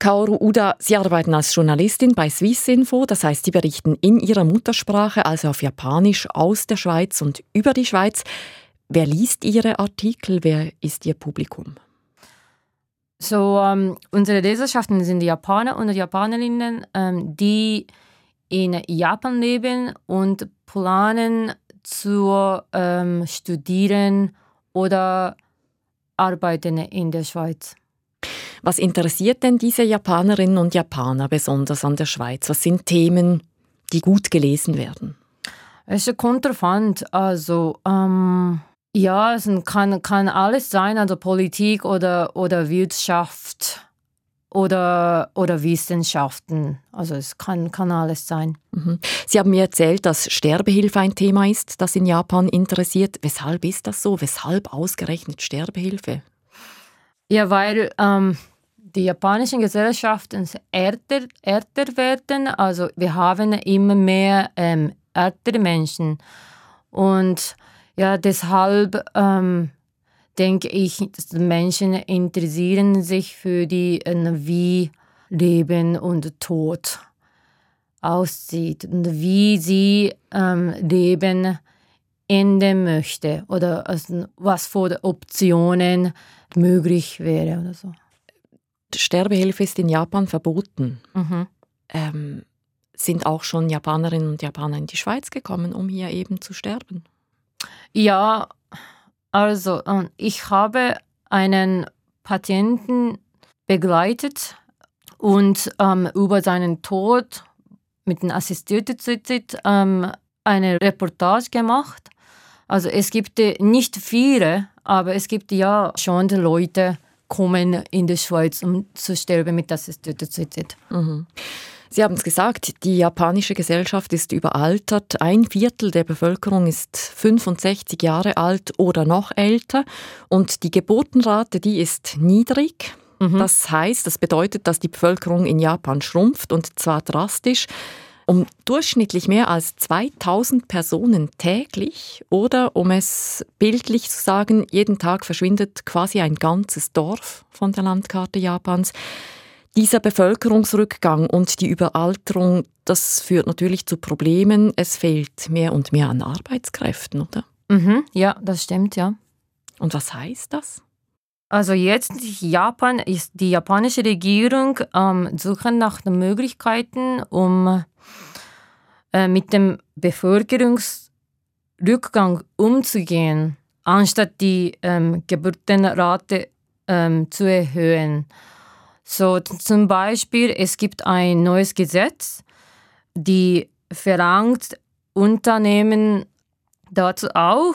Kaoru Uda, Sie arbeiten als Journalistin bei Swissinfo, das heißt, Sie berichten in Ihrer Muttersprache, also auf Japanisch, aus der Schweiz und über die Schweiz. Wer liest Ihre Artikel? Wer ist Ihr Publikum? Unsere Leserschaften sind die Japaner und die Japanerinnen, die in Japan leben und planen zu studieren oder arbeiten in der Schweiz. Was interessiert denn diese Japanerinnen und Japaner besonders an der Schweiz? Was sind Themen, die gut gelesen werden? Es kommt drauf an. Es kann alles sein, also Politik oder Wirtschaft oder Wissenschaften. Also es kann alles sein. Mhm. Sie haben mir erzählt, dass Sterbehilfe ein Thema ist, das in Japan interessiert. Weshalb ist das so? Weshalb ausgerechnet Sterbehilfe? Ja, weil die japanischen Gesellschaften älter werden. Also wir haben immer mehr ältere Menschen. Und ja, deshalb denke ich, dass die Menschen interessieren sich für die, wie Leben und Tod aussieht und wie sie Leben enden möchte oder was für Optionen möglich wäre oder so. Sterbehilfe ist in Japan verboten. Mhm. Sind auch schon Japanerinnen und Japaner in die Schweiz gekommen, um hier eben zu sterben? Ja, also ich habe einen Patienten begleitet und über seinen Tod mit dem assistierten Suizid eine Reportage gemacht. Also es gibt nicht viele, aber es gibt ja schon die Leute, kommen in die Schweiz, um zu sterben mit assistiertem Suizid. Mhm. Sie haben es gesagt, die japanische Gesellschaft ist überaltert. 1/4 der Bevölkerung ist 65 Jahre alt oder noch älter. Und die Geburtenrate, die ist niedrig. Mhm. Das bedeutet, dass die Bevölkerung in Japan schrumpft, und zwar drastisch. Um durchschnittlich mehr als 2000 Personen täglich, oder um es bildlich zu sagen, jeden Tag verschwindet quasi ein ganzes Dorf von der Landkarte Japans. Dieser Bevölkerungsrückgang und die Überalterung, das führt natürlich zu Problemen. Es fehlt mehr und mehr an Arbeitskräften, oder? Mhm, ja, das stimmt, ja. Und was heißt das? Also jetzt Japan ist die japanische Regierung suchen nach den Möglichkeiten, um mit dem Bevölkerungsrückgang umzugehen, anstatt die Geburtenrate zu erhöhen. So zum Beispiel, es gibt ein neues Gesetz, die verlangt Unternehmen dazu auch,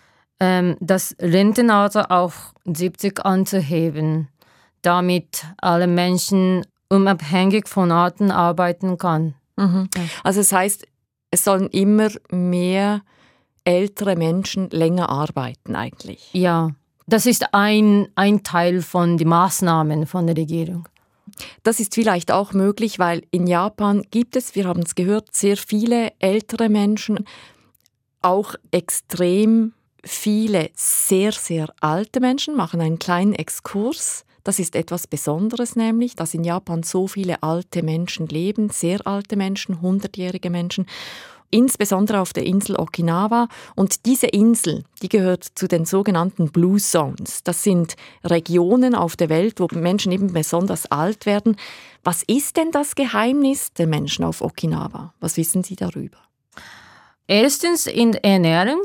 das Rentenalter auf 70 anzuheben, damit alle Menschen unabhängig von Arten arbeiten können. Mhm. Also das heißt, es sollen immer mehr ältere Menschen länger arbeiten eigentlich? Ja, das ist ein Teil von den Maßnahmen von der Regierung. Das ist vielleicht auch möglich, weil in Japan gibt es, wir haben es gehört, sehr viele ältere Menschen, auch extrem viele sehr, sehr alte Menschen. Machen einen kleinen Exkurs. Das ist etwas Besonderes nämlich, dass in Japan so viele alte Menschen leben, sehr alte Menschen, 100-jährige Menschen, insbesondere auf der Insel Okinawa. Und diese Insel, die gehört zu den sogenannten Blue Zones. Das sind Regionen auf der Welt, wo Menschen eben besonders alt werden. Was ist denn das Geheimnis der Menschen auf Okinawa? Was wissen Sie darüber? Erstens in Ernährung,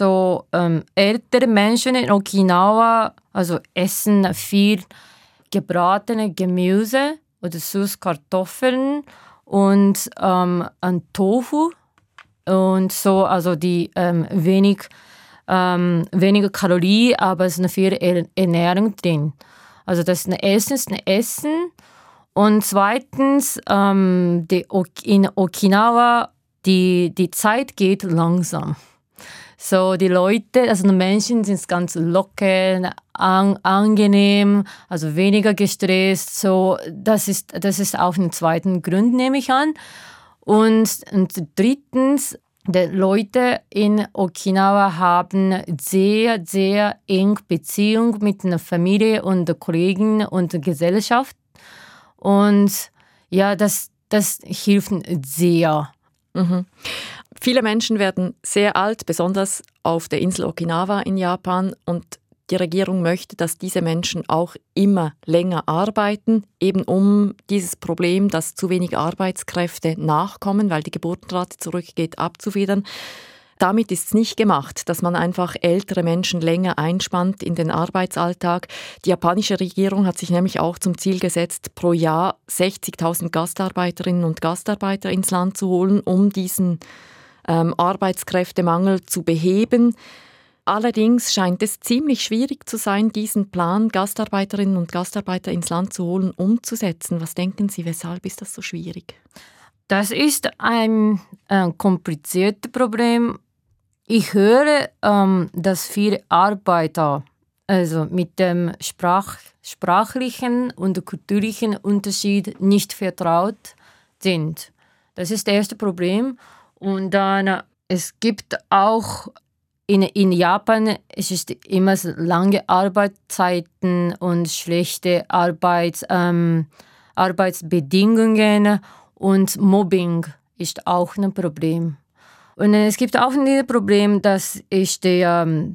ältere Menschen in Okinawa essen viel gebratene Gemüse oder Süßkartoffeln und Tofu und die weniger Kalorien, aber es ist eine viel Ernährung drin. Also das ist erstens ein Essen und zweitens in Okinawa die Zeit geht langsam. So die Leute, die Menschen sind ganz locker, angenehm, also weniger gestresst. So das ist auch ein zweiter Grund, nehme ich an. Und drittens, die Leute in Okinawa haben sehr, sehr eng Beziehung mit der Familie und den Kollegen und der Gesellschaft. Und ja, das hilft sehr. Mhm. Viele Menschen werden sehr alt, besonders auf der Insel Okinawa in Japan. Und die Regierung möchte, dass diese Menschen auch immer länger arbeiten, eben um dieses Problem, dass zu wenig Arbeitskräfte nachkommen, weil die Geburtenrate zurückgeht, abzufedern. Damit ist es nicht gemacht, dass man einfach ältere Menschen länger einspannt in den Arbeitsalltag. Die japanische Regierung hat sich nämlich auch zum Ziel gesetzt, pro Jahr 60.000 Gastarbeiterinnen und Gastarbeiter ins Land zu holen, um diesen Arbeitskräftemangel zu beheben. Allerdings scheint es ziemlich schwierig zu sein, diesen Plan, Gastarbeiterinnen und Gastarbeiter ins Land zu holen, umzusetzen. Was denken Sie, weshalb ist das so schwierig? Das ist ein kompliziertes Problem. Ich höre, dass viele Arbeiter also mit dem sprachlichen und kulturellen Unterschied nicht vertraut sind. Das ist das erste Problem. Und dann, es gibt auch in Japan, es ist immer so lange Arbeitszeiten und schlechte Arbeitsbedingungen und Mobbing ist auch ein Problem. Und es gibt auch ein Problem, das ist die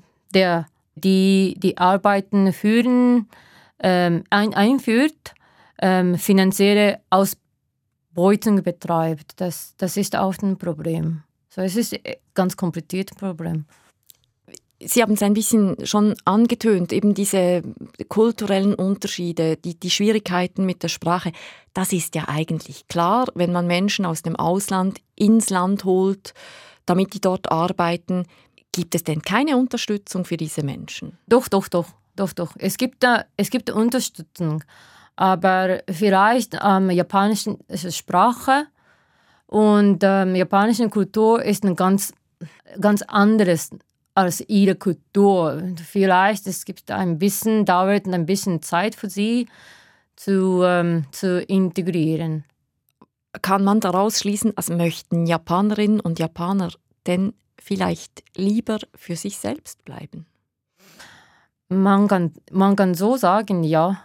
Arbeiten führen, einführt, finanzielle Ausbeutung betreibt. Das ist auch ein Problem. So, es ist ein ganz kompliziertes Problem. Sie haben es ein bisschen schon angetönt, eben diese kulturellen Unterschiede, die Schwierigkeiten mit der Sprache. Das ist ja eigentlich klar, wenn man Menschen aus dem Ausland ins Land holt, damit die dort arbeiten. Gibt es denn keine Unterstützung für diese Menschen? Doch. Es gibt Unterstützung, aber vielleicht japanische Sprache und japanische Kultur ist ein ganz anderes als ihre Kultur. Vielleicht dauert ein bisschen Zeit für sie zu integrieren. Kann man daraus schließen, als möchten Japanerinnen und Japaner denn vielleicht lieber für sich selbst bleiben? Man kann so sagen, ja.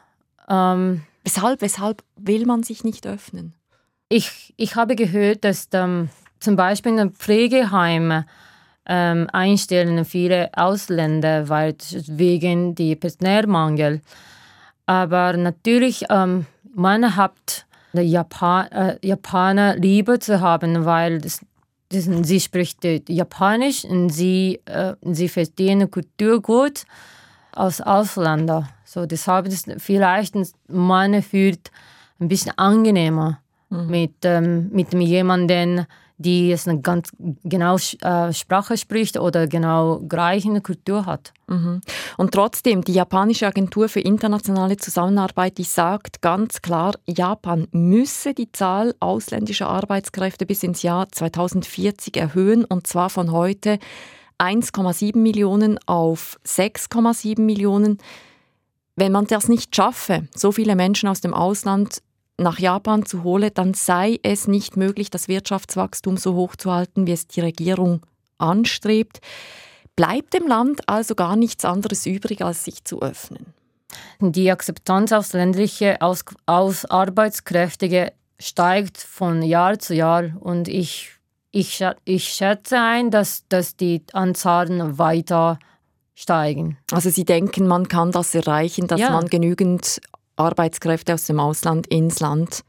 Weshalb will man sich nicht öffnen? Ich habe gehört, dass zum Beispiel ein Pflegeheim einstellen viele Ausländer, wegen des Personalmangel. Aber natürlich, man hat die Japaner lieber zu haben, weil sie spricht Japanisch und sie verstehen die Kultur gut als Ausländer. So, deshalb ist vielleicht man fühlt ein bisschen angenehmer mit jemandem, die es eine ganz genau Sprache spricht oder genau gleiche Kultur hat. Mhm. Und trotzdem, die japanische Agentur für internationale Zusammenarbeit, die sagt ganz klar, Japan müsse die Zahl ausländischer Arbeitskräfte bis ins Jahr 2040 erhöhen, und zwar von heute 1,7 Millionen auf 6,7 Millionen. Wenn man das nicht schaffe, so viele Menschen aus dem Ausland nach Japan zu holen, dann sei es nicht möglich, das Wirtschaftswachstum so hoch zu halten, wie es die Regierung anstrebt. Bleibt dem Land also gar nichts anderes übrig, als sich zu öffnen? Die Akzeptanz ausländischer Arbeitskräfte steigt von Jahr zu Jahr und ich schätze ein, dass die Anzahlen weiter steigen. Also Sie denken, man kann das erreichen, dass man genügend Arbeitskräfte aus dem Ausland ins Land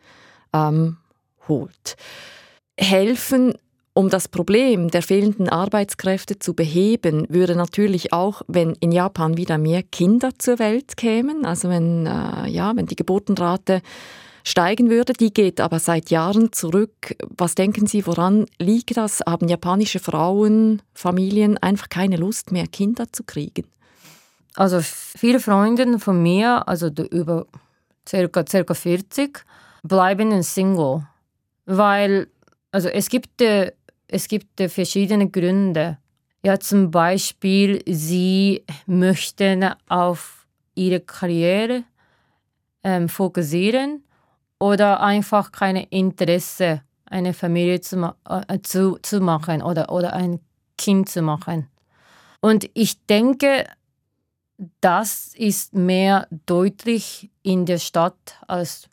holt. Helfen, um das Problem der fehlenden Arbeitskräfte zu beheben, würde natürlich auch, wenn in Japan wieder mehr Kinder zur Welt kämen, also wenn die Geburtenrate steigen würde. Die geht aber seit Jahren zurück. Was denken Sie, woran liegt das? Haben japanische Frauen, Familien einfach keine Lust mehr, Kinder zu kriegen? Also viele Freunde von mir, also über circa 40, bleiben Single. Weil also es gibt verschiedene Gründe. Ja, zum Beispiel, sie möchten auf ihre Karriere fokussieren oder einfach kein Interesse, eine Familie zu machen oder ein Kind zu machen. Und ich denke, das ist mehr deutlich in der Stadt als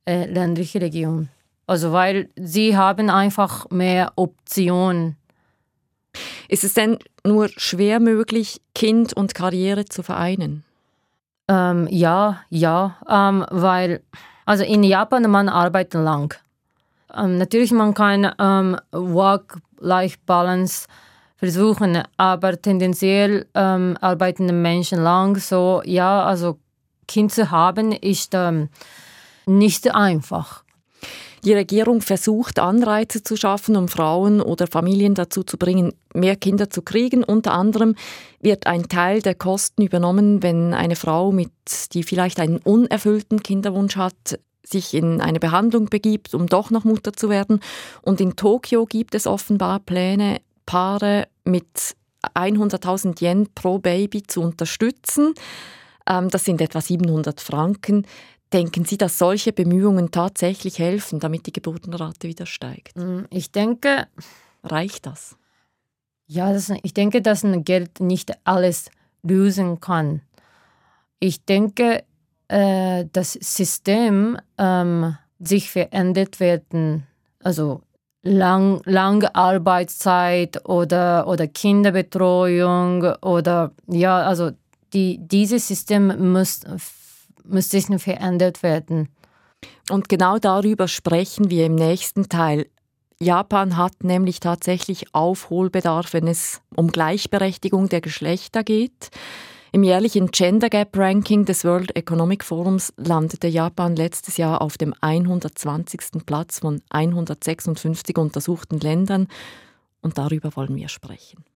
ländlichen Regionen. Also weil sie haben einfach mehr Optionen. Ist es denn nur schwer möglich, Kind und Karriere zu vereinen? Ja, weil also in Japan man arbeitet lang. Natürlich man kann Work-Life-Balance versuchen, aber tendenziell arbeiten Menschen lang. So ja, also Kind zu haben ist nicht einfach. Die Regierung versucht, Anreize zu schaffen, um Frauen oder Familien dazu zu bringen, mehr Kinder zu kriegen. Unter anderem wird ein Teil der Kosten übernommen, wenn eine Frau, die vielleicht einen unerfüllten Kinderwunsch hat, sich in eine Behandlung begibt, um doch noch Mutter zu werden. Und in Tokio gibt es offenbar Pläne, Paare mit 100.000 Yen pro Baby zu unterstützen. Das sind etwa 700 Franken. Denken Sie, dass solche Bemühungen tatsächlich helfen, damit die Geburtenrate wieder steigt? Ich denke, reicht das? Ja, ich denke, dass ein Geld nicht alles lösen kann. Ich denke, das System sich verändert werden, also lange Arbeitszeit oder Kinderbetreuung oder ja, also dieses System muss sich verändert werden. Und genau darüber sprechen wir im nächsten Teil. Japan hat nämlich tatsächlich Aufholbedarf, wenn es um Gleichberechtigung der Geschlechter geht. Im jährlichen Gender Gap Ranking des World Economic Forums landete Japan letztes Jahr auf dem 120. Platz von 156 untersuchten Ländern. Und darüber wollen wir sprechen.